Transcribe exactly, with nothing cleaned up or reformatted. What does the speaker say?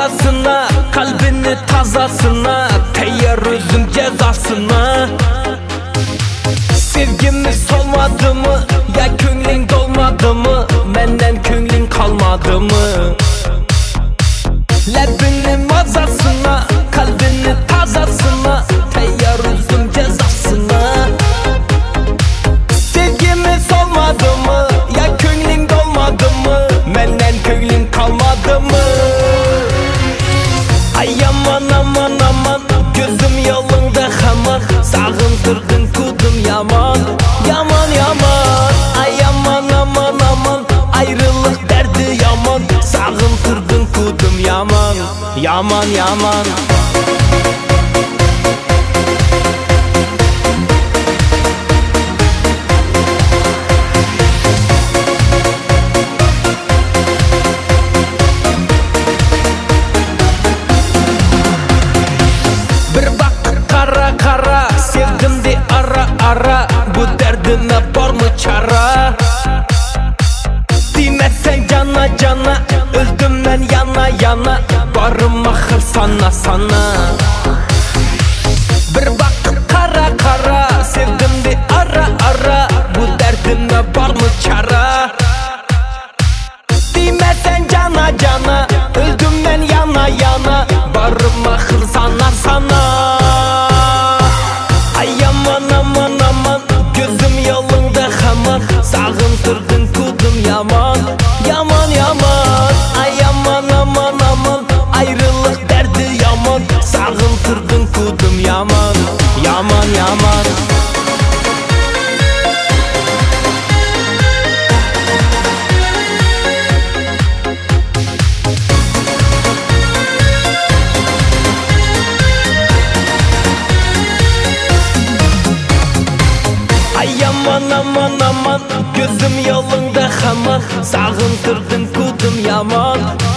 mazasına, kalbini tazasına, teyar özüm cezasına. Sevgimiz olmadı mı, ya köngling dolmadı mı, menden köngling kalmadı mı? Ləbinin mazasına, kalbini tazasına, teyar özüm cezasına. Sevgimiz olmadı mı, ya köngling dolmadı mı, menden köngling kalmadı mı? Ay aman aman aman, gözüm yolunda haman, sağındırdın kudum yaman, yaman yaman. Ay aman aman aman, ayrılık derdi yaman, sağındırdın kudum yaman, yaman yaman. Kara kara sevdim de ara ara, bu derdime var mı çara? Demezsen cana cana, öldüm ben yana yana, varım ahır sana sana. Bir bak kara kara sevdim de ara ara, bu derdime var mı çara? Demezsen cana cana, öldüm ben yana yana, varım ahır sana sana. Sağındırdın kudum yaman, yaman yaman. Ay aman aman aman, ayrılık derdi yaman, sağındırdın kudum yaman, yaman yaman. Ay aman aman aman, gözüm yolunda haman, sağındırdın kudum yaman,